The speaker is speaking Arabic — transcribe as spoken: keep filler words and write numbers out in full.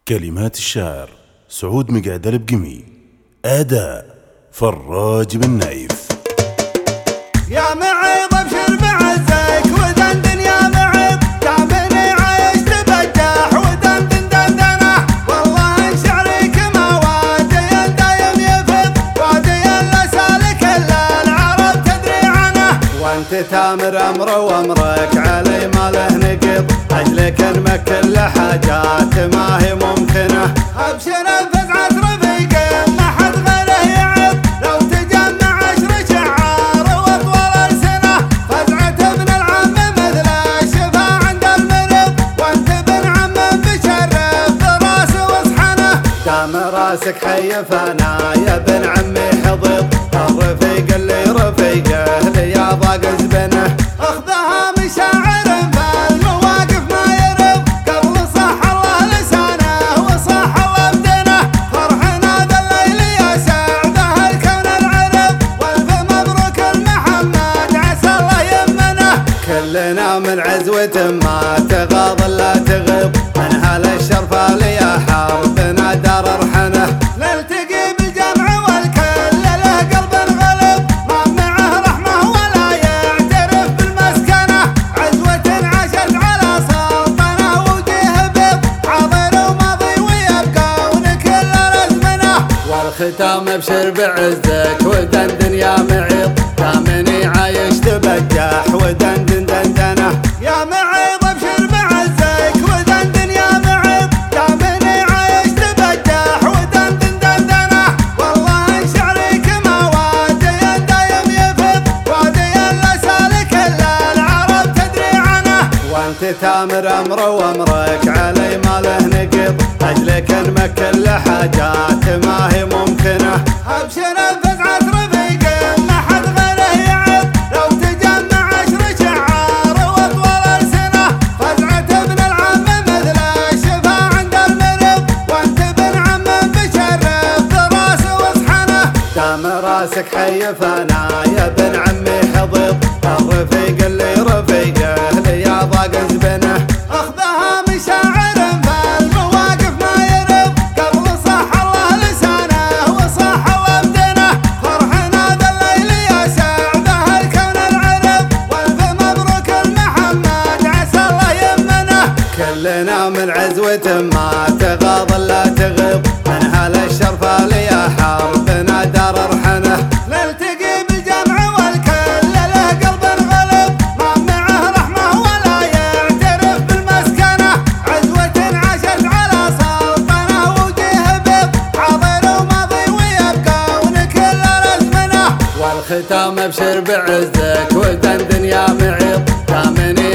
كلمات الشاعر سعود مقعدل بقمي. أداء فراج بن نايف. يا معيض ابشر بعزك ودندن يا معيض، تعبني عايش تبجح ودندن دندنه، والله ان شعري كما وادي دايم يفض، وادي لا سالك الا العرب تدري عنه، وانت تامر امر وامرك علي ما له نقض، اجلك نمكن لحاجات ما هي ممكنه، ابشر فزعه رفيق ما حد غيره يعض، لو تجمع عشر شعار واطول السنه، فزعه ابن العم مثل الشفا عند المرض، وانت ابن عم بشرف براس وصحنه، دام راسك حي فانا يا ابن عمي حضض، الرفيق اللي رفيقه لي ضاق زبنه، اخذها مشاعر بالمواقف ما يرض، قبل صح الله لسانه وصح الله بدنه، فرحنا ذا الليل يا سعده الكون العرض، والف مبروك المحمد عسى الله يمنه، كلنا من عزوة ما تغاض لا تغض، من هالشرف ليا حربنا دار رحنه، نلتقي بالجمع والكل له قلب غلب، ما معه رحمه ولا يعترف بالمسكنه، عزوة عاشت على سلطنه وجيه بيض، حاضر وماضي ويبقون كل الازمنه، والختام ابشر بعزك ودندن يا معيض، دامني عايش تبجح ودندن دندنه، يا معيض ابشر بعزك ودندن يا معيض، دامني عايش تبجح ودندن دندنه، والله ان شعري كما وادي دايم يفض، وادي لا سالك الا العرب تدري عنه، وانت تامر امر وامرك علي ما له نقض، اجلك نمكن لحاجات ما هي ممكنه، ابشر فزعه رفيق ما حد غيره يعض، لو تجمع عشر شعار واطول السنه، فزعه ابن العم مثل الشفا عند المرض، وانت ابن عم بشرف براس وصحنه، دام راسك حي فانا يا ابن عمي حضض، الرفيق اللي رفيقه لي ضاق زبنه، اخذها مشاعر بالمواقف ما يرض، قبل صح الله لسانه وصح الله بدنه، فرحنا ذا الليل يا سعده الكون العرض، والف مبروك المحمد عسى الله يمنه، كلنا من عزوة ما تغاض لا تغض، من هالشرف ليا حربنا دار رحنه، نلتقي بالجمع والكل له قلب غلب، ما معه رحمه ولا يعترف بالمسكنه، عزوة عاشت على سلطنه وجيه بيض، حاضر وماضي ويبقون كل الازمنه، والختام ابشر بعزك ودندن يا معيض، دامني